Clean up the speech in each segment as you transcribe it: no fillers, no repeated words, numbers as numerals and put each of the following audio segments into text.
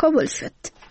کابل شد.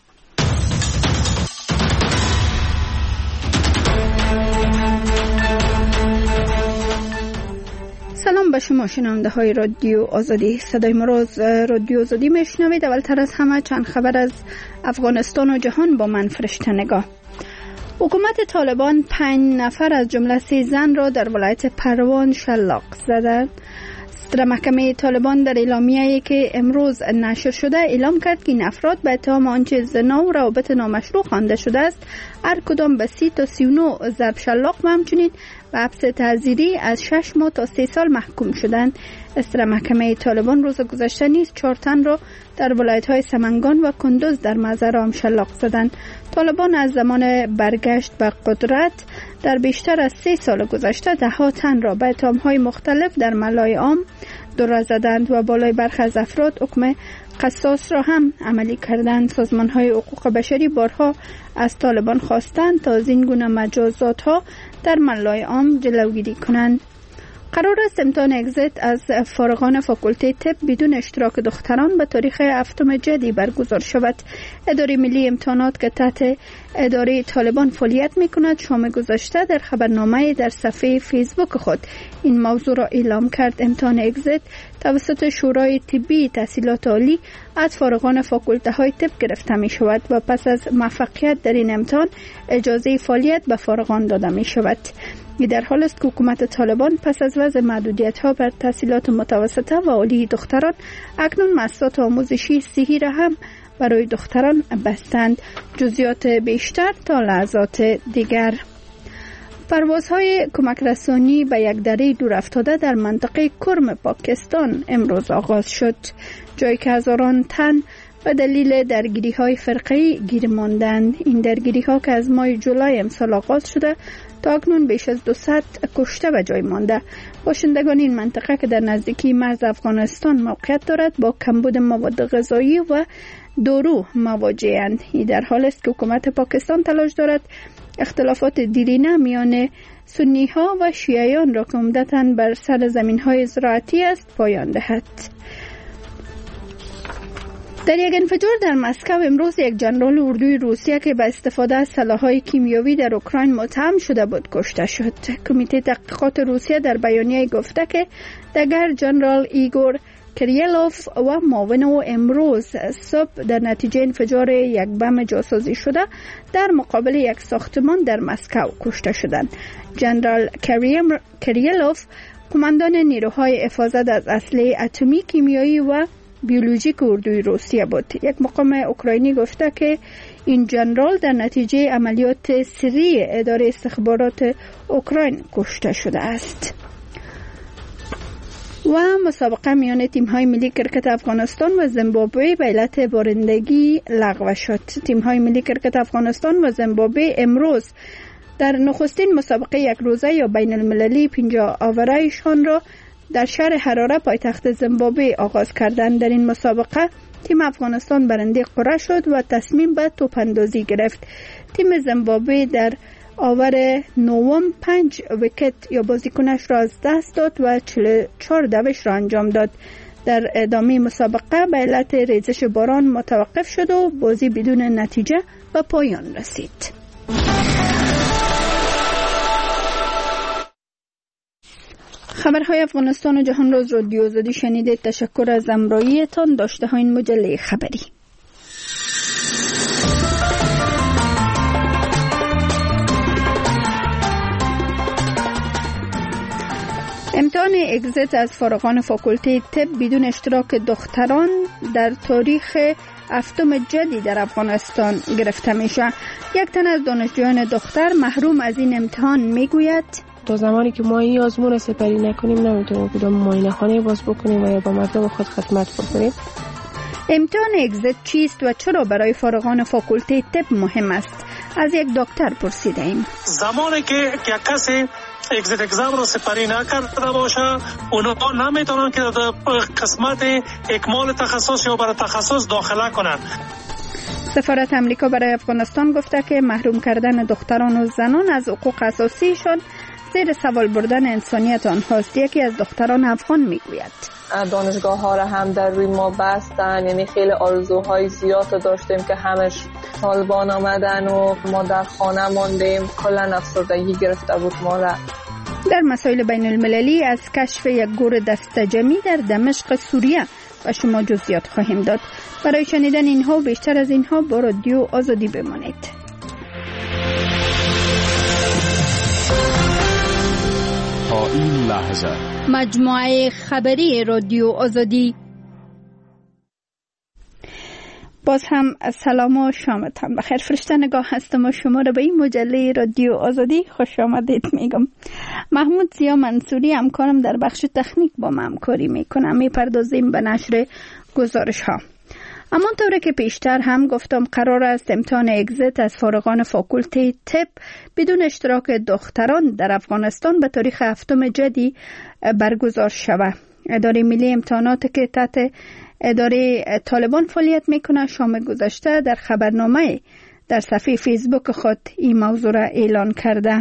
سلام به شما شنونده های رادیو آزادی. صدای ما را از رادیو آزادی میشنوید. اولتر از همه چند خبر از افغانستان و جهان با من فرشته نگاه. حکومت طالبان 5 نفر از جمله 3 زن را در ولایت پروان شلاق زدند. صدر محکمه طالبان در اعلامیه‌ای که امروز نشر شده اعلام کرد که این افراد به اتهام آنچه زنا و روابط نامشروع خوانده شده است هر کدام به 30 تا 39 ضرب شلاق و همچنین به حبس تعزیری از 6 ماه تا 3 سال محکوم شدند. صدر محکمه طالبان روز گذشته نیز 4 تن را در ولایت‌های سمنگان و کندوز در مزرعه شلاق زدند. طالبان از زمان برگشت به قدرت در بیشتر از 3 سال گذشته 10 تن را به اتهام‌های مختلف در ملای عام دور زدند و بالای برخی از افراد حکم قصاص را هم عملی کردند. سازمان‌های حقوق بشری بارها از طالبان خواستند تا از این گونه مجازات‌ها در ملای عام جلوگیری کنند. قرار است امتحان اگزیت از فارغان فاکولته طب بدون اشتراک دختران به تاریخ 7 جدی برگزار شود. اداره ملی امتحانات که تحت اداره طالبان فعالیت می‌کند شام گذشته در خبرنامه در صفحه فیسبوک خود این موضوع را اعلام کرد. امتحان اگزیت توسط شورای طبی تحصیلات عالی از فارغان فاکولته‌های طب گرفته می‌شود و پس از موفقیت در این امتحان اجازه فعالیت به فارغان داده می‌شود. این در حال است که حکومت طالبان پس از وضع محدودیت‌ها بر تحصیلات متوسطه و عالی دختران اکنون مؤسسات آموزشی صحی را هم برای دختران بستند. جزئیات بیشتر تا لحظات دیگر. پروازهای کمک رسانی به یک دره دور افتاده در منطقه کرم پاکستان امروز آغاز شد، جایی که هزاران تن به دلیل درگیری‌های فرقه‌ای گیر ماندند. این درگیری‌ها که از ماه جولای امسال آغاز شده تا اکنون بیش از 200 کشته به جای مانده. باشندگان این منطقه که در نزدیکی مرز افغانستان موقعیت دارد با کمبود مواد غذایی و دارو مواجه‌اند. این در حال است که حکومت پاکستان تلاش دارد اختلافات دیرینه میان سنی‌ها و شیعیان را که عمدتاً بر سر زمین‌های زراعتی است پایان دهد. در یک انفجار در مسکو امروز یک جنرال اردوی روسیه که به استفاده از سلاح‌های کیمیایی در اوکراین متهم شده بود کشته شد. کمیته تحقیقات روسیه در بیانیه گفته که دگر جنرال ایگور کریلوف و معاون او امروز صبح در نتیجه انفجار یک بم جاسوسی شده در مقابل یک ساختمان در مسکو کشته شدند. جنرال کریلوف قماندان نیروهای حفاظت از اسلحه اتمی، کیمیایی و بیولوژیک اردوی روسیه بود. یک مقام اوکراینی گفته که این جنرال در نتیجه عملیات سری اداره استخبارات اوکراین کشته شده است. و مسابقه میان تیم‌های ملی کرکت افغانستان و زیمبابوه به علت بارندگی لغو شد. تیم‌های ملی کرکت افغانستان و زیمبابوه امروز در نخستین مسابقه یک روزه یا بین المللی 50 آوره‌شان را در شهر حراره پایتخت زیمبابوه آغاز کردند. در این مسابقه تیم افغانستان برنده قرعه شد و تصمیم به توپ اندازی گرفت. تیم زیمبابوه در آور نوم 5 ویکت یا بازیکنش را از دست داد و 44 دوش را انجام داد. در ادامه مسابقه به علت ریزش باران متوقف شد و بازی بدون نتیجه به پایان رسید. خبرهای افغانستان و جهان را از رادیو آزادی شنیدید. تشکر از همراهیتان. داشته ها این مجله خبری. امتحان اگزیت از فارغان فاکولته طب بدون اشتراک دختران در تاریخ 7 جدی در افغانستان گرفته میشه. یک تن از دانشجویان دختر محروم از این امتحان میگوید تا زمانی که ما این آزمون را سپری نکنیم نمیتونیم کدام معاینه خانه باز بکنیم و یا با مردم خود خدمت بکنیم. امتحان اگزیت چیست و چرا برای فارغان فاکولته طب مهم است؟ از یک دکتر پرسیده ایم. زمانی که یک کسی اگزیت اگزام را سپری نکرده باشه اونها نمیتونن که در قسمت اکمال تخصص یا برای تخصص داخله کنند. سفارت امریکا برای افغانستان گفته که محروم کردن دختران و زنان از حقوق اساسیشان زیر سوال بردن انسانیت آنهاست. یکی از دختران افغان میگوید دانشگاه ها را هم در روی ما بستن. یعنی خیلی آرزوهای زیاد داشتیم که همش طالبان آمدن و ما در خانه ماندیم. کلا افسردگی گرفته بود ما را. در مسائل بین المللی از کشف یک گور دسته‌جمعی در دمشق سوریه و شما جزئیات خواهیم داد. برای شنیدن اینها و بیشتر از اینها با رادیو آزادی بمانید. تا این لحظه مجموعه خبری رادیو آزادی. باز هم سلام و شامتان بخیر. فرشته نگاه هستم و شما را به این مجله رادیو آزادی خوش آمدید میگم. محمود زیا منصوری همکارم در بخش تکنیک با ما همکاری میکنم. میپردازیم به نشر گزارش ها. اما طوری که پیشتر هم گفتم قرار است امتحان اگزیت از فارغان فاکولته طب بدون اشتراک دختران در افغانستان به تاریخ 7 جدی برگزار شود. اداره ملی امتحانات که تحت اداره طالبان فعالیت میکنه شام گذشته در خبرنامه در صفحه فیسبوک خود این موضوع را اعلان کرده.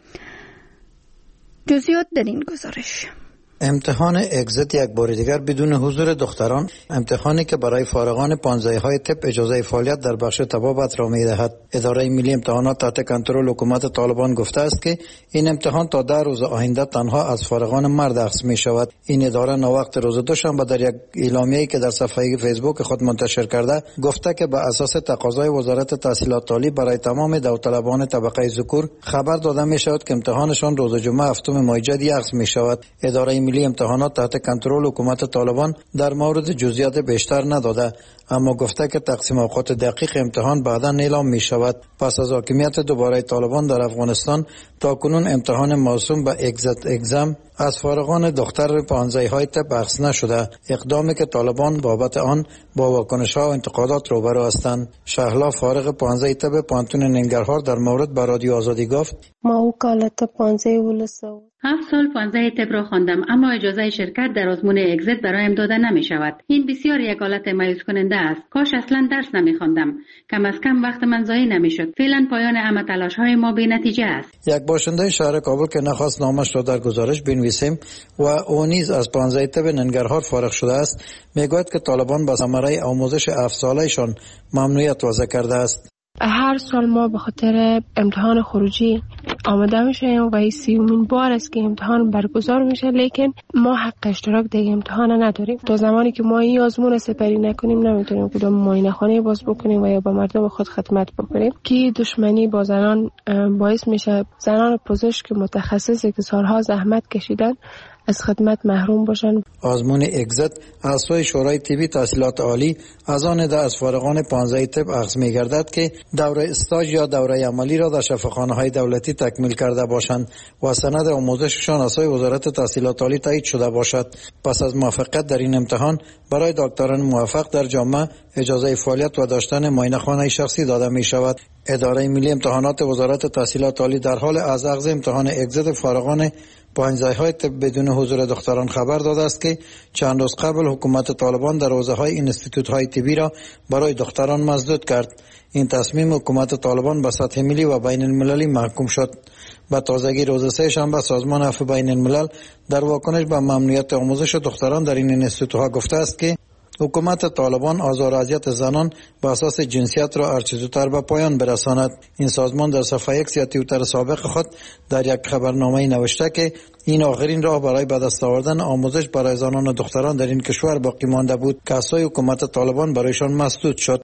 جزئیات در این گزارش. امتحان اگزیت یک بار دیگر بدون حضور دختران، امتحانی که برای فارغان پانزهی‌های طب اجازه فعالیت در بخش طبابت را می‌دهد. اداره ملی امتحانات تحت کنترل حکومت طالبان گفته است که این امتحان تا 10 روز آینده تنها از فارغان مرد اخذ می‌شود. این اداره ناوقت روز دوشنبه در یک اعلامیه‌ای که در صفحه فیسبوک خود منتشر کرده گفته که بر اساس تقاضای وزارت تحصیلات عالی برای تمام داوطلبان طبقه ذکور خبر داده می‌شود که امتحانشان روز جمعه 7 ماه جدی اخذ می‌شود. اداره ملی امتحانات تحت کنترل حکومت طالبان در مورد جزئیات بیشتر نداده، اما گفته که تقسیم اوقات دقیق امتحان بعدا اعلام می شود. پس از حاکمیت دوباره طالبان در افغانستان تا کنون امتحان موسوم به اگزیت اگزم از فارغان دختر 15های طب اخذ نشده. اقدامی که طالبان بابت آن با واکنش‌ها و انتقادات روبرو هستند. شهلا فارغ 15 طب پانتون ننگرهار در مورد با رادیو آزادی گفت: ما وکالت 15 ولسو 7 سال 15 طب را خواندم، اما اجازه شرکت در آزمون اگزیت برایم داده نمی شود. این بسیار یک حالت مایوس کننده است. کاش اصلا درس نمی خواندم. کم از کم وقت من ضایع نمی شد. فعلا پایان همه تلاش های ما بی نتیجه است. یک باشنده شهر کابل که نخواست نامش را در گزارش بنویسیم و او نیز از 15 طب ننگرهار فارغ شده است، میگوید که طالبان با ثمره آموزش 7 سالهشان ممنوعیت وضع کرده است. هر سال ما به خاطر امتحان خروجی آماده میشیم و این 30مین بار است که امتحان برگزار میشه، لیکن ما حق اشتراک در امتحان نداریم. تا زمانی که ما این آزمون سپری نکنیم نمیتونیم کدام معاینه خانه باز بکنیم و یا به مردم خود خدمت بکنیم که دشمنی با زنان باعث میشه زنان پزشک متخصصی که سالها زحمت کشیدن از خدمت محروم باشن. آزمون اگزیت از سوی شورای طبی تحصیلات عالی از آن ده از فارغان 15 طب اخذ می‌گردد که دوره استاژ یا دوره عملی را در شفاخانه‌های دولتی تکمیل کرده باشند و سند آموزششان از سوی وزارت تحصیلات عالی تایید شده باشد. پس از موفقیت در این امتحان برای دکتران موفق در جامعه اجازه فعالیت و داشتن معاینه‌خانه شخصی داده می‌شود. اداره ملی امتحانات وزارت تحصیلات عالی در حال از اخذ امتحان اگزیت فارغان 15های طب بدون حضور دختران خبر داده است که چند روز قبل حکومت طالبان در حوزه‌های اینستیتوت‌های طبی را برای دختران مسدود کرد. این تصمیم حکومت طالبان به سطح ملی و بین المللی محکوم شد. به تازگی روز سه شنبه سازمان عفو بین الملل در واکنش به ممنوعیت آموزش دختران در این اینستیتوت‌ها گفته است که حکومت طالبان آزار و اذیت زنان به اساس جنسیت را هرچه زودتر به پایان برساند. این سازمان در صفحه ایکس یا توییتر سابق خود در یک خبرنامه نوشته که این آخرین راه برای به دست آوردن آموزش برای زنان و دختران در این کشور باقی مانده بود که از سوی حکومت طالبان برایشان مسدود شد.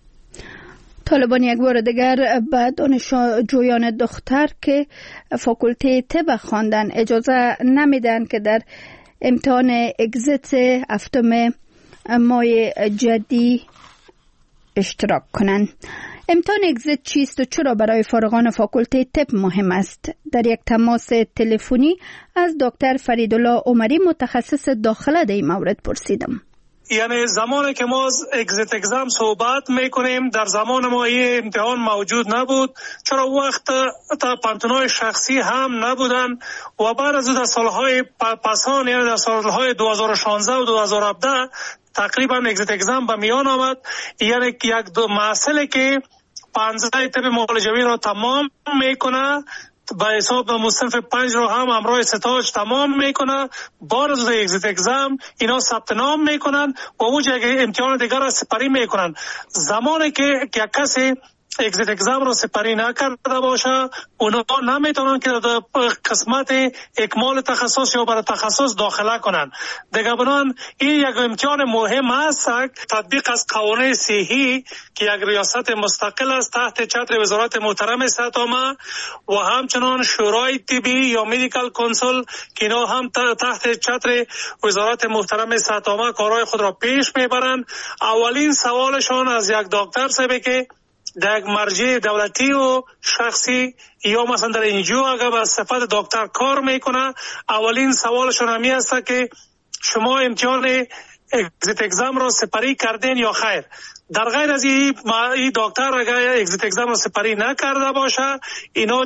طالبان یک بار دیگر به دانشجویان دختر که فاکولته طب خواندن اجازه نمیدن که در امتحان اگزیت 7 ماه جدی اشتراک کنند. امتحان اگزیت چیست و چرا برای فارغان فاکولته طب مهم است؟ در یک تماس تلفنی از دکتر فریدالله عمری متخصص داخله در این مورد پرسیدم. یعنی زمانی که ما از اگزیت اگزام صحبت میکنیم در زمان ما این امتحان موجود نبود، چرا وقت تا پانتونای شخصی هم نبودن و بعد از در سالهای پسان یعنی در سالهای 2016 و 2017 تقریبا اگزیت اگزام به میان آمد. یعنی یک دو مسئله که 15 طب معالجوی را تمام میکنه به حساب مصنف 5 رو هم همراه ستاج تمام میکنه. بعد از اگزیت اگزم اینا ثبت نام میکنن و اونجا امتحان دیگر را سپری میکنن. زمانی که کسی اگزیت اگزم رو سپری نکرده باشه اونا نمیتونن که در قسمت اکمال تخصص یا برای تخصص داخله کنن. دیگه بنان این یک امتحان مهم است. تطبیق از قوانین صحی که یک ریاست مستقل است تحت چتر وزارت محترم صحت عامه و همچنان شورای طبی یا مدیکال کونسل که اینا هم تحت چتر وزارت محترم صحت عامه کارهای خود را پیش میبرند. اولین سوالشان از یک دکتر صاحبه که در یک مرجع دولتی و شخصی یا مثلا در NGO اگر به صفت دکتر کار میکنه اولین سوالشون همی است که شما امتحان اگزیت اگزم را سپری کردین یا خیر. در غیر از این دکتر اگر اگزیت اگزم را سپری نکرده باشه اینا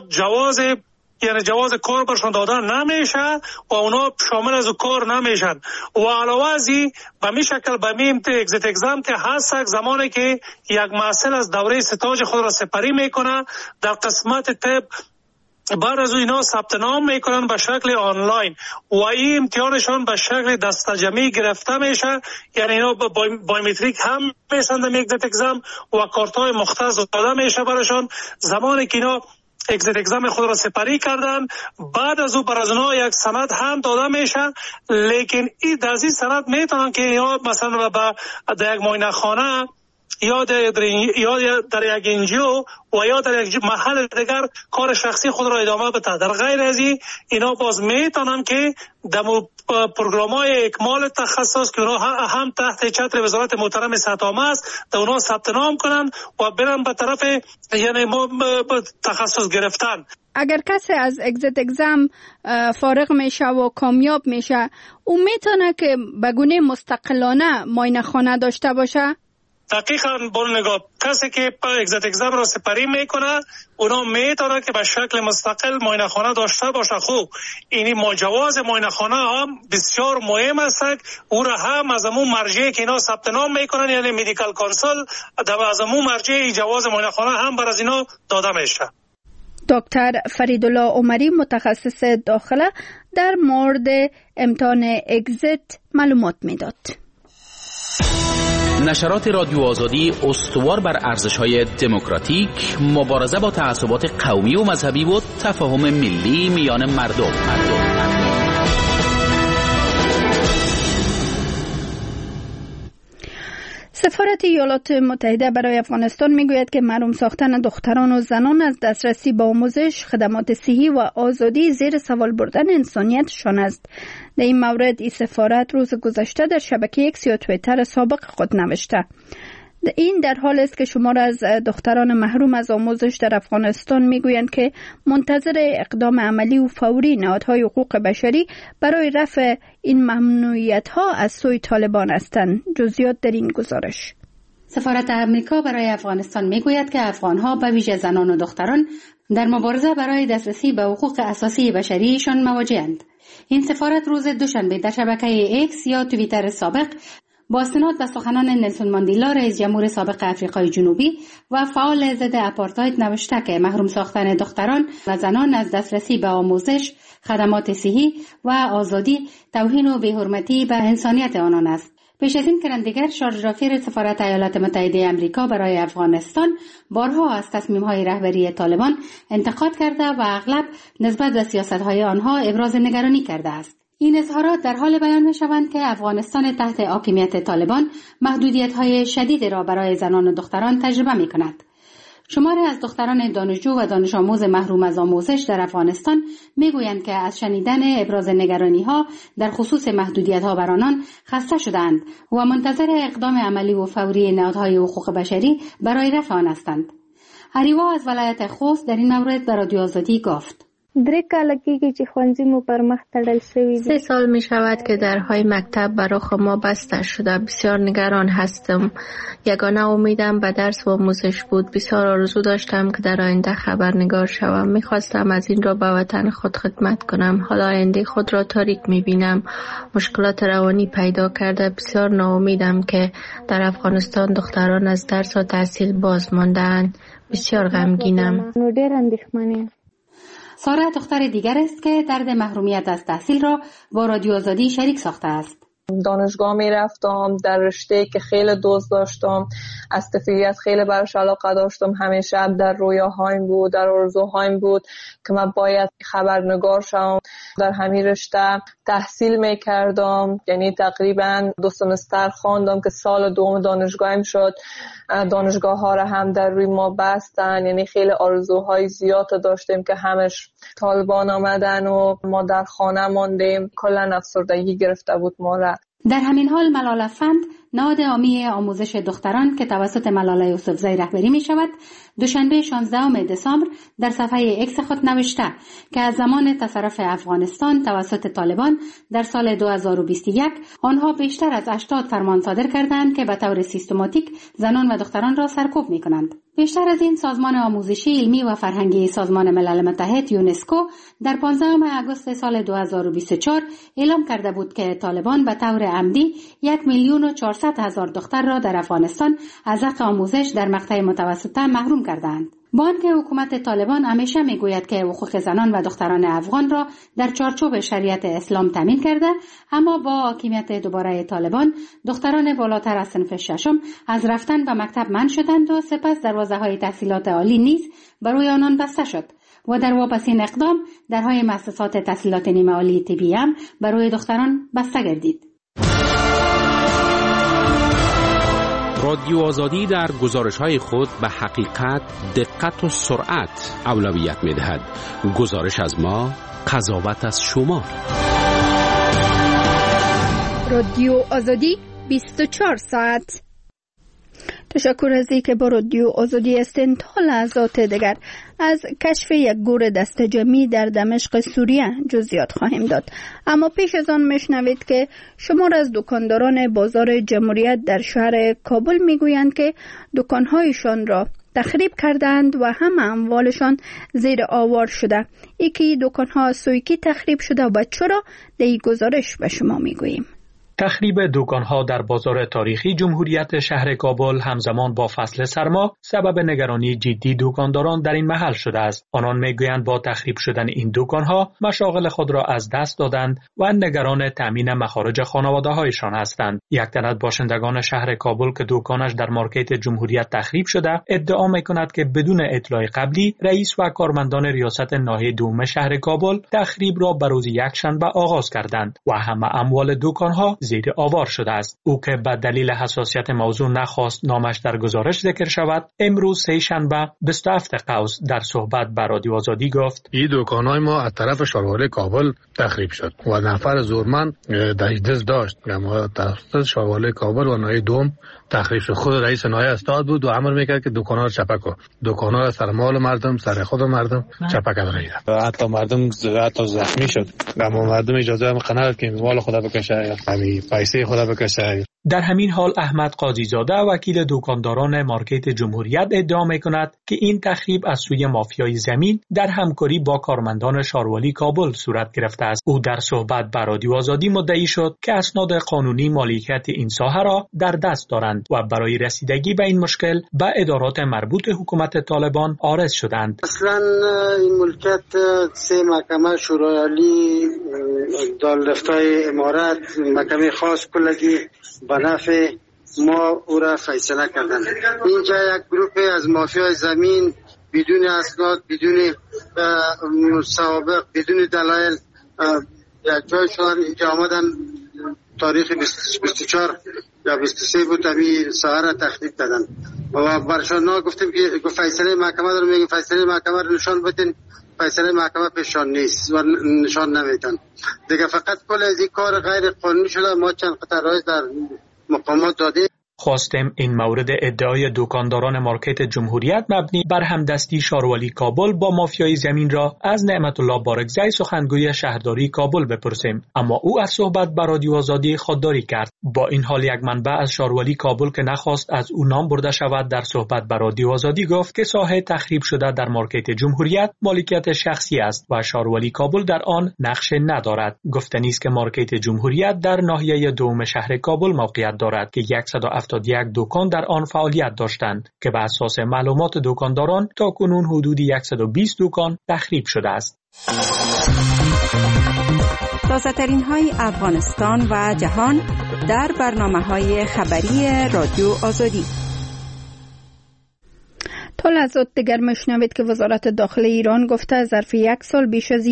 جواز کار برشون دادن نمیشه و اونا شامل از کار نمیشن. و علاوه از این به می شکل به می اگزیت اگزم که هست زمانی که یک محصل از دوره ستاج خود را سپری میکنه در قسمت طب بعد از اینا ثبت نام میکنن به شکل آنلاین و این امتحانشان به شکل دستجمعی گرفته میشه. یعنی اینا بایومتریک هم میشن در اگزیت اگزم و کارت های مختص داده میشه برشان. زمانی که اینا اگزیت اگزم خود را سپری کردن بعد از او بر از اونها یک سند هم داده میشه. لیکن این در این سند میتونن که یا مثلا در یک معاینه خانه یا در یک انجیو و یا در یک محل دیگر کار شخصی خود را ادامه بده. در غیر از این اینا باز میتونن که در پروگرام‌های اکمال تخصص که اونا هم تحت چتر وزارت محترم صحت عامه است در اونا ثبت نام کنن و برن به طرف یعنی تخصص گرفتن. اگر کسی از اگزیت اگزم فارغ میشه و کامیاب میشه اون میتونه که به گونه مستقلانه معاینه خانه داشته باشه؟ دقیقاً بول نگاه کسی که اگزیت اگزم را سپری میکنه اونا میتونه که به شکل مستقل معاینه خانه داشته باشه. خوب اینی جواز معاینه خانه هم بسیار مهم است. او را هم از همون مرجعی که اینا ثبت نام میکنن یعنی مدیکال کونسل از همون مرجع جواز معاینه خانه هم بر از اینا داده میشه. دکتر فریدالله عمری متخصص داخله در مورد امتحان اگزیت معلومات میداد. نشرات رادیو آزادی استوار بر ارزش‌های دموکراتیک، مبارزه با تعصبات قومی و مذهبی و تفاهم ملی میان مردم. سفارت ایالات متحده برای افغانستان میگوید که محروم ساختن دختران و زنان از دسترسی به آموزش، خدمات صحی و آزادی زیر سوال بردن انسانیتشان است. در این مورد این سفارت روز گذشته در شبکه اکس یا توییتر سابق خود نوشته. این در حال است که شمار از دختران محروم از آموزش در افغانستان میگویند که منتظر اقدام عملی و فوری نهادهای حقوق بشری برای رفع این ممنوعیت‌ها از سوی طالبان هستند. جزئیات در این گزارش. سفارت امریکا برای افغانستان میگوید که افغان‌ها به ویژه زنان و دختران در مبارزه برای دسترسی به حقوق اساسی بشریشان مواجه‌اند. این سفارت روز دوشنبه در شبکه اکس یا توییتر سابق با استناد به سخنان نلسون ماندیلا رئیس جمهور سابق آفریقای جنوبی و فعال ضد آپارتاید نوشته که محروم ساختن دختران و زنان از دسترسی به آموزش، خدمات صحی و آزادی توهین و بی‌حرمتی به انسانیت آنان است. پیش از این کرندگر شارژ رافیر سفارت ایالات متحده آمریکا برای افغانستان بارها از تصمیم‌های رهبری طالبان انتقاد کرده و اغلب نسبت به سیاست‌های آنها ابراز نگرانی کرده است. این اظهارات در حال بیان می‌شوند که افغانستان تحت حاکمیت طالبان محدودیت‌های شدید را برای زنان و دختران تجربه می‌کند. شماری از دختران دانشجو و دانش آموز محروم از آموزش در افغانستان میگویند که از شنیدن ابراز نگرانی‌ها در خصوص محدودیت‌ها بر آنان خسته شدند و منتظر اقدام عملی و فوری نهادهای حقوق بشری برای رفع آن هستند. هریوا از ولایت خوست در این مورد به رادیو آزادی گفت: 3 کاله کېږي چې ښوونځي مو پر مخ تړل شوي دي. 3 سال می شود که درهای مکتب برای ما بسته شده. بسیار نگران هستم. یگانه امیدم به درس و آموزش بود. بسیار آرزو داشتم که در آینده خبرنگار شوم. میخواستم از این را به وطن خود خدمت کنم. حالا آینده خود را تاریک میبینم. مشکلات روانی پیدا کرده. بسیار ناامیدم که در افغانستان دختران از درس و تحصیل باز مانده‌اند. بسیار غمگینم. نو ډېر اندېښمن یم. ساره دختر دیگر است که درد محرومیت از تحصیل را با رادیو آزادی شریک ساخته است. دانشگاه می رفتم در رشته که خیلی دوست داشتم، از طفولیت خیلی براش علاقه داشتم، همیشه در رویاهایم بود، در آرزوهایم بود که من باید خبرنگار شم. در همین رشته تحصیل می کردم، یعنی تقریبا 2 سمستر خواندم که سال دوم دانشگاهیم شد. دانشگاه ها را هم در روی ما بستن، یعنی خیلی آرزوهای زیاد داشتیم که همش طالبان آمدن و ما در خانه ماندیم. کلا افسردگی گرفته بود ما را. در همین حال ملال افند، نهاد عامی آموزش دختران که توسط ملاله یوسفزئی رهبری می شود، دوشنبه 16 دسامبر در صفحه اکس خود نوشته که از زمان تصرف افغانستان توسط طالبان در سال 2021 آنها بیشتر از 80 فرمان صادر کردند که به طور سیستماتیک زنان و دختران را سرکوب می کنند. بیشتر از این سازمان آموزشی علمی و فرهنگی سازمان ملل متحد یونسکو در 15 آگوست سال 2024 اعلام کرده بود که طالبان به طور عمدی 1,400,000 دختر را در افغانستان از حق آموزش در مقطع متوسطه محروم کردند. با آنکه حکومت طالبان همیشه میگوید که حقوق زنان و دختران افغان را در چارچوب شریعت اسلام تامین کرده، اما با حاکمیت دوباره طالبان دختران بالاتر از صنف ششم از رفتن به مکتب منع شدند و سپس دروازه‌های تحصیلات عالی نیز برای آنان بسته شد و در واپسین اقدام درهای مؤسسات تحصیلات نیمه عالی طبی هم برای دختران بسته گردید. رادیو آزادی در گزارش‌های خود به حقیقت، دقت و سرعت اولویت می‌دهد. گزارش از ما، قضاوت از شما. رادیو آزادی 24 ساعت. تشکر از اینکه با رادیو آزادی هستین. تا لحظات دیگر از کشف یک گور دست جمعی در دمشق سوریه جزئیات خواهیم داد، اما پیش از آن میشنوید که شمار از دکانداران بازار جمهوریت در شهر کابل میگویند که دکانهایشان را تخریب کردند و همه اموالشان زیر آوار شده. یکی دکانها سویکی تخریب شده و چرا؟ در این گزارش به شما میگوییم. تخریب دکان‌ها در بازار تاریخی جمهوریت شهر کابل همزمان با فصل سرما سبب نگرانی جدی دکانداران در این محل شده است. آنان میگویند با تخریب شدن این دکان‌ها مشاغل خود را از دست دادند و نگران تامین مخارج خانواده‌هایشان هستند. یک تن از باشندگان شهر کابل که دکانش در مارکت جمهوریت تخریب شده، ادعا می‌کند که بدون اطلاع قبلی رئیس و کارمندان ریاست ناحیه دوم شهر کابل تخریب را به روز یکشنبه آغاز کردند و همه اموال دکان‌ها زیر آوار شده است. او که به دلیل حساسیت موضوع نخواست نامش در گزارش ذکر شود، امروز سه‌شنبه 27 قوس در صحبت با رادیو آزادی گفت: این دکان‌های ما از طرف شاروار کابل تخریب شد و نفر زورمند در دست داشت. ما توسط شاروار کابل و ناحیه دوم تخریب شد. خود رئیس ناحیه استاد بود و امر میکرد که دکان‌ها رو چپه کن. دکان‌ها را سر مال مردم، سر خود مردم چپه کردن. حتی مردم زخمی شد. اما مردم اجازه هم نداد که مال خدا بکشه، همین پیسه خدا بکشه. در همین حال احمد قاضی‌زاده وکیل دکانداران مارکت جمهوریت ادعا می‌کند که این تخریب از سوی مافیای زمین در همکاری با کارمندان شاروالی کابل صورت گرفته است. او در صحبت با رادیو آزادی مدعی شد که اسناد قانونی مالکیت این ساحه را در دست دارند و برای رسیدگی به این مشکل به ادارات مربوط حکومت طالبان عارض شدند. اصلا این ملکیت سه محکمه شورای عالی، دارالفتای امارات، محکمه خاص کلگی به نفع ما او را فیصله کردن. اینجا یک گروه از مافیای زمین بدون اسناد، بدون سوابق، بدون دلایل یک جای شدن. اینجا آمدن تاریخ 24 یا 23 بود همین ساحه را تخریب دادن و برشان گفتیم که فیصله محکمه رو میگیم، فیصله محکمه رو نشان بدین. فیصله محکمه پیشان نیست و نشان نمیدن دیگه. فقط کل از این کار غیر قانونی شده. ما چند قطعه رایج در مقامات دادیم. خواستم این مورد ادعای دکانداران مارکت جمهوریت مبنی بر همدستی شاروالی کابل با مافیای زمین را از نعمت الله بارکزی سخنگوی شهرداری کابل بپرسیم، اما او از صحبت با رادیو آزادی خودداری کرد. با این حال یک منبع از شاروالی کابل که نخواست از او نام برده شود در صحبت با رادیو آزادی گفت که ساحه تخریب شده در مارکت جمهوریت مالکیت شخصی است و شاروالی کابل در آن نقش ندارد. گفتنی است که مارکت جمهوریت در ناحیه دوم شهر کابل موقعیت دارد که 171 دکان در آن فعالیت داشتند که بر اساس معلومات دکانداران تا کنون حدود 120 دکان تخریب شده است. تازه‌ترین های افغانستان و جهان در برنامه‌های خبری رادیو آزادی. تا لحظات دیگر میشنوید که وزارت داخلی ایران گفته ظرف یک سال بیش از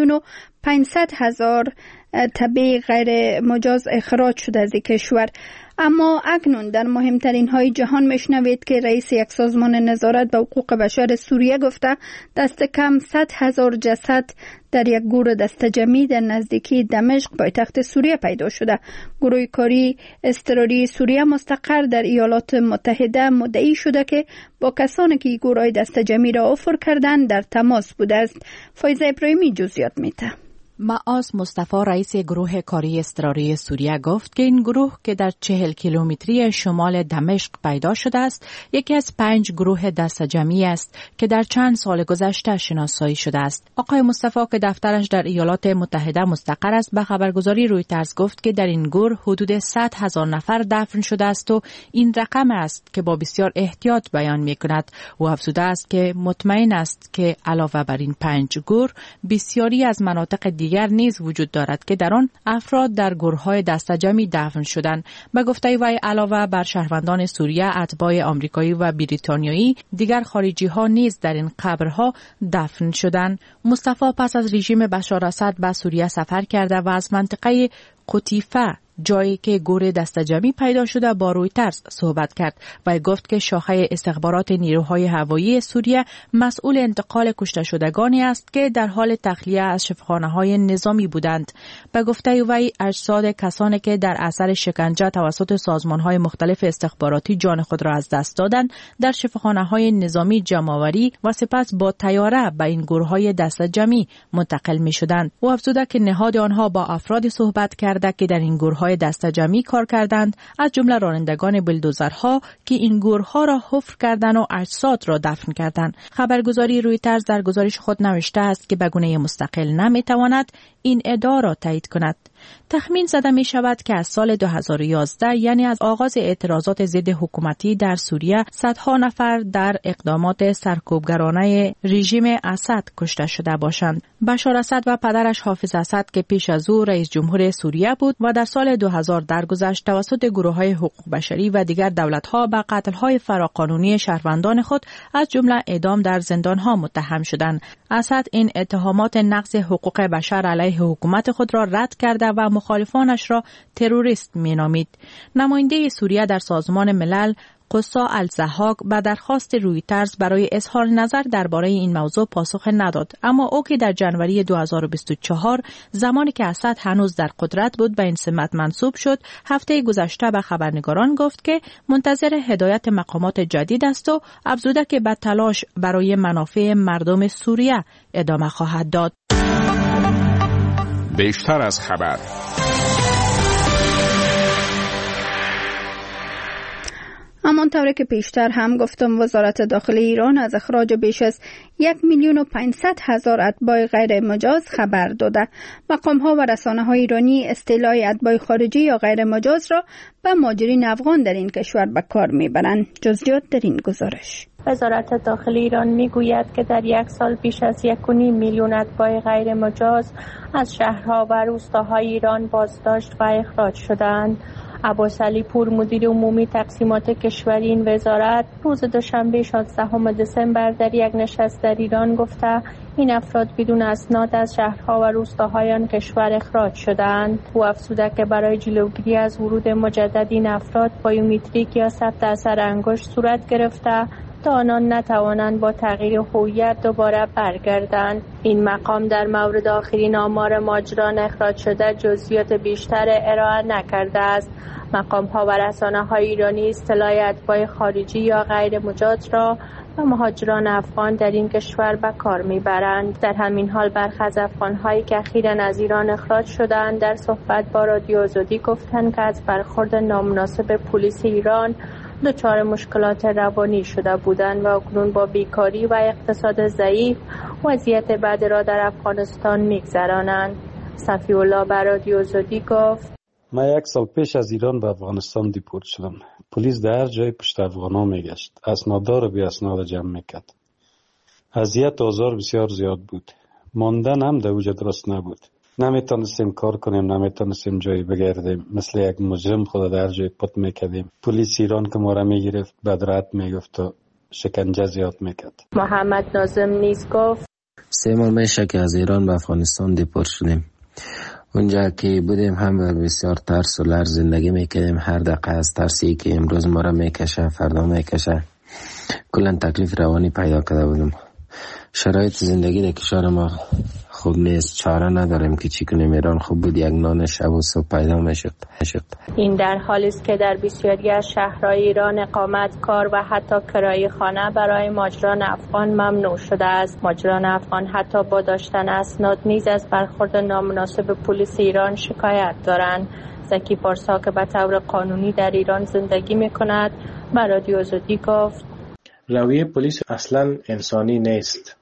1,500,000 تبع غیر مجاز اخراج شده از کشور. اما اکنون در مهمترین های جهان میشنوید که رئیس یک سازمان نظارت به حقوق بشر سوریه گفته دست کم 100,000 جسد در یک گور دستجمعی در نزدیکی دمشق پایتخت سوریه پیدا شده. گروه کاری اضطراری سوریه مستقر در ایالات متحده مدعی شده که با کسانی که گروه دستجمعی را افر کردند در تماس بوده است. فایزه ابراهیمی جزئیات میده. معاذ مصطفی رئیس گروه کاری اضطراری سوریه گفت که این گروه که در 40 کیلومتری شمال دمشق پیدا شده است یکی از 5 گروه دستجمعی است که در چند سال گذشته شناسایی شده است. آقای مصطفی که دفترش در ایالات متحده مستقر است به خبرگزاری رویترز گفت که در این گروه حدود 100,000 نفر دفن شده است و این رقم است که با بسیار احتیاط بیان می‌کند. او افزوده است که مطمئن است که علاوه بر این 5 گروه بسیاری از مناطق دیگر نیز وجود دارد که در آن افراد در گروه‌های دستجمعی دفن شدند. به گفته وی علاوه بر شهروندان سوریه، اتباع آمریکایی و بریتانیایی، دیگر خارجی‌ها نیز در این قبرها دفن شدند. مصطفی پس از رژیم بشار اسد به سوریه سفر کرده و از منطقه قطیفه جایی که گور دستجمعی پیدا شده با رویترز صحبت کرد و گفت که شاخه استخبارات نیروهای هوایی سوریه مسئول انتقال کشته شدگانی است که در حال تخلیه از شفاخانه‌های نظامی بودند. به گفته وی اجساد کسانی که در اثر شکنجه توسط سازمان‌های مختلف استخباراتی جان خود را از دست دادند در شفاخانه‌های نظامی جمع‌آوری و سپس با طیاره به این گورهای دستجمعی منتقل می‌شدند. او افزوده که نهاد آنها با افرادی صحبت کرده که در این گورهای دستجمعی کار کردند، از جمله رانندگان بلدوزرها که این گورها را حفر کردند و اجساد را دفن کردند. خبرگزاری رویترز در گزارش خود نوشته است که به گونه مستقل نمی‌تواند این ادعا را تایید کند. تخمین زده می شود که از سال 2011 یعنی از آغاز اعتراضات ضد حکومتی در سوریه صدها نفر در اقدامات سرکوبگرانه رژیم اسد کشته شده باشند. بشار اسد و پدرش حافظ اسد که پیش از او رئیس جمهور سوریه بود و در سال 2000 درگذشت توسط گروه‌های حقوق بشری و دیگر دولت‌ها به قتل‌های فراقانونی شهروندان خود از جمله اعدام در زندان‌ها متهم شدند. اسد این اتهامات نقض حقوق بشر علیه حکومت خود را رد کرده و مخالفانش را تروریست می‌نامید. نماینده سوریه در سازمان ملل قصا الزهاق به درخواست رویترز برای اظهار نظر درباره این موضوع پاسخ نداد، اما او که در جنوری 2024 زمانی که اسد هنوز در قدرت بود به این سمت منصوب شد، هفته گذشته به خبرنگاران گفت که منتظر هدایت مقامات جدید است و افزوده که به تلاش برای منافع مردم سوریه ادامه خواهد داد. بیشتر از خبر. همانطور که پیشتر هم گفتم وزارت داخلی ایران از اخراج بیش از 1,500,000 اتباع غیر مجاز خبر داده. مقام‌ها و رسانه‌های ایرانی اصطلاح اتباع خارجی یا غیر مجاز را به مهاجرین افغان در این کشور به کار می‌برند. جزئیات در این گزارش. وزارت داخلی ایران میگوید که در یک سال بیش از 1.5 میلیون اتباع غیر مجاز از شهرها و روستاهای ایران بازداشت و اخراج شدند. عباس علی پور مدیر عمومی تقسیمات کشوری این وزارت روز دوشنبه 16 دسامبر در یک نشست در ایران گفته این افراد بدون اسناد از شهرها و روستاهای آن کشور اخراج شدند. او افزوده که برای جلوگیری از ورود مجدد این افراد بایومتریک یا ثبت اثر انگشت صورت گرفته تا آنان نتوانند با تغییر هویت دوباره برگردند. این مقام در مورد آخرین آمار مهاجران اخراج شده جزئیات بیشتر ارائه نکرده است. مقام‌ها و رسانه‌های ایرانی اصطلاح اتباع خارجی یا غیر مجاز را و مهاجران افغان در این کشور به کار میبرند. در همین حال برخی از افغان‌هایی که اخیراً از ایران اخراج شدند در صحبت با رادیو آزادی گفتند که از برخورد نامناسب پلیس ایران دچار مشکلات روانی شده بودند و اکنون با بیکاری و اقتصاد ضعیف وضعیت بد را در افغانستان می‌گذرانند. صفی الله بر رادیو آزادی گفت: من 1 سال پیش از ایران به افغانستان دیپورت شدم. پلیس در هر جای پشت افغانا میگشت. اسناددار بی اسناد جمع میکرد. اذیت و آزار بسیار زیاد بود. ماندن هم در اوجه درست نبود. نمیتونستیم کار کنیم، نمیتونستیم جایی بگردیم، مثل یک مجرم خود در جای پت میکردیم. پلیس ایران که ما را میگرفت بدرات میگفت و شکنجه زیاد میکرد. محمد ناظم نیز گفت 3 ماه میشه که از ایران به افغانستان دیپورت شدیم. اونجا که بودیم هم بسیار ترس و لرز زندگی میکردیم. هر دقیقه از ترسی که امروز ما را میکشه فردا میکشه، کلا تکلیف روانی پیدا کرده بودیم. شرایط زندگی در کشور ما خوب نیست، چاره نداریم که چی کنیم. ایران خوب بود، یک نان شب و صبح پیدا میشد. این در حالی است که در بسیاری از شهرهای ایران اقامت، کار و حتی کرایه خانه برای مهاجران افغان ممنوع شده است. مهاجران افغان حتی با داشتن اسناد نیز از برخورد نامناسب پلیس ایران شکایت دارند. زکی پارسا که به طور قانونی در ایران زندگی میکند به رادیو آزادی گفت رویه پلیس اصلا انسانی نیست،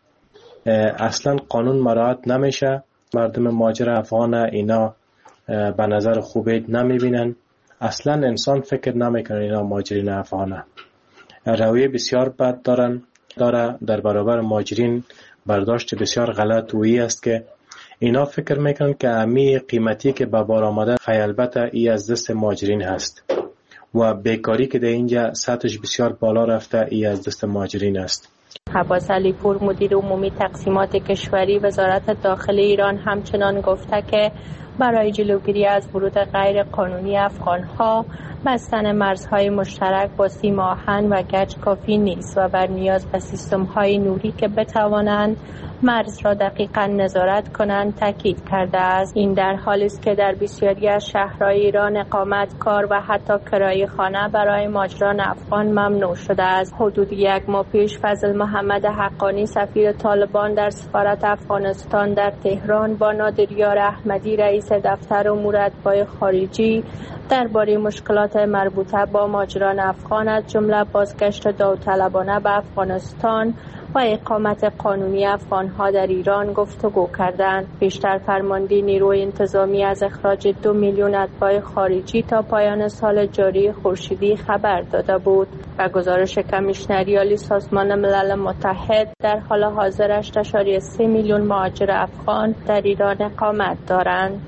اصلا قانون مراعات نمیشه. مردم مهاجر افغان اینا به نظر خوبی نمیبینن، اصلا انسان فکر نمیکنه اینا مهاجرین افغانه. رویه بسیار بد داره در برابر مهاجرین. برداشت بسیار غلط وی است که اینا فکر میکنن که امی قیمتی که به بار آمده البته ای از دست مهاجرین هست و بیکاری که در اینجا سطحش بسیار بالا رفته ای از دست مهاجرین است. عباس علی پور مدیر عمومی تقسیمات کشوری وزارت داخلی ایران همچنان گفته که برای جلوگیری از ورود غیر قانونی افغانها بستن مرزهای مشترک با سیم آهن و گچ کافی نیست و بر نیاز به سیستم‌های نوری که بتوانند مرز را دقیقاً نظارت کنند تاکید کرده است. این در حالی است که در بسیاری از شهرهای ایران اقامت، کار و حتی کرایه خانه برای مهاجران افغان ممنوع شده است. حدود 1 ماه پیش فضل محمد حقانی سفیر طالبان در سفارت افغانستان در تهران با نادریار احمدی رئیس دفتر امور اتباع خارجی درباره مشکلات مربوطه با مهاجران افغان از جمله بازگشت داوطلبانه به افغانستان و اقامت قانونی افغانها در ایران گفتگو کردند. بیشتر فرمانده نیروی انتظامی از اخراج 2 میلیون اتباع خارجی تا پایان سال جاری خورشیدی خبر داده بود. و گزارش کمیشنری عالی سازمان ملل متحد در حال حاضر 8.3 میلیون مهاجر افغان در ایران اقامت دارند.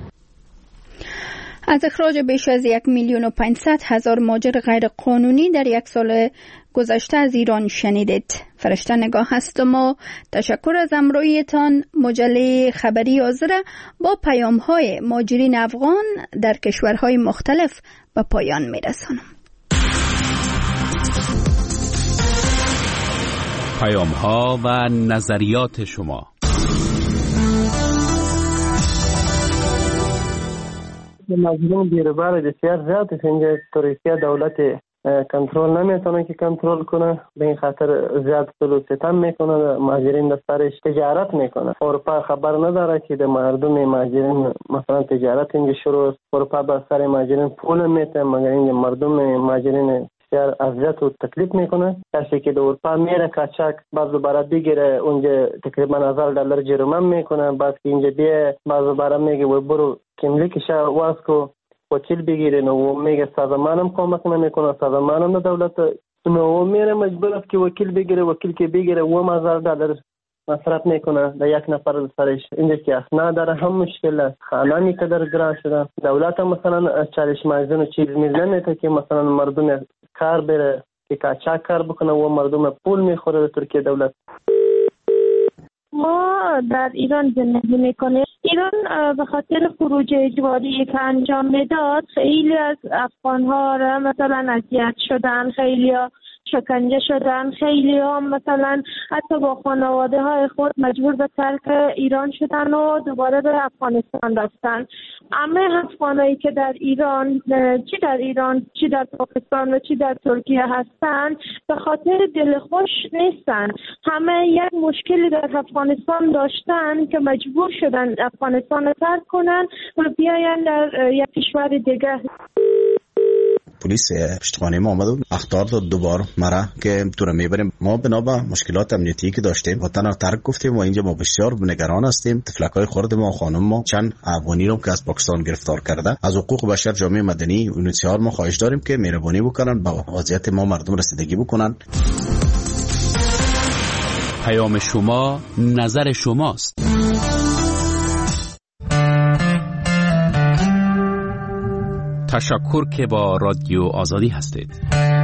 از اخراج بیش از 1,500,000 مهاجر غیر قانونی در 1 سال گذشته از ایران شنیدید. فرشته نگاه هستم و تشکر از همراهیتان. مجله خبری حاضر با پیام‌های مهاجرین افغان در کشورهای مختلف به پایان می‌رسانم. پیام‌ها و نظریات شما. مجموع بیروبار بسیار زیاد است. اینجا ترکیه دولت کنترل نمیتونه که کنترل کنه، به این خاطر زیاد ظلم ستم میکنه، مهاجرین دسترش تجارت میکنه. اروپا خبر نداره که د مردم مهاجرین مثلا تجارت اینجا شروع است. اروپا به سر مهاجرین پول میته، مگر اینجا مردم مهاجرین بسیار اذیت و تکلیف میکنه. کسی که در اروپا میره کاچاک بعضو برای بگیره اونجا تقریبا $1000 جریمه میکنه، بعد که اینجا بیه بعضو برای میگه و برو کملیکش واسکو وکیل بگیره، نو میگه سازمانم کمک نمیکنه، سازمانم دولت نو میره مجبور است که وکیل بگیره، وکیل که بگیره $1000 مصرف میکنه در یک نفر سرش. اینجا که اسناد داره هم مشکل است، خانه میقدر گران شده. دولت هم مثلا چالش مایزن و چیز میزنه که مثلا مردم کار بره که کاچاک کار بکنه و مردم پول میخوره در ترکیه دولت. ما در ایران زندگی میکنیم. ایران به خاطر خروج اجباری که انجام میداد خیلی از افغان‌ها را مثلا اذیت شدن، خیلی شکنجه شدن، خیلی هم مثلا حتی با خانواده های خود مجبور به ترک ایران شدن و دوباره به افغانستان رفتن. همه افغانایی که در ایران چی در پاکستان و چی در ترکیه هستن به خاطر دلخوش نیستن، همه یک مشکلی در افغانستان داشتن که مجبور شدن افغانستان رو ترک کنن و بیاین در یک کشور دیگه. پلیس پشتخانه ما آمد و اخطار داد دوبار مرا که تو رو میبریم. ما بنا به مشکلات امنیتی که داشتیم وطن رو ترک گفتیم و اینجا ما بسیار نگران هستیم. تفلکای خورد ما خانم ما چند افغانی رو که از پاکستان گرفتار کرده. از حقوق بشر جامعه مدنی اونسیار ما خواهش داریم که مهربانی بکنن با وضعیت ما مردم رسیدگی بکنن. پیام شما نظر شماست. تشکر که با رادیو آزادی هستید.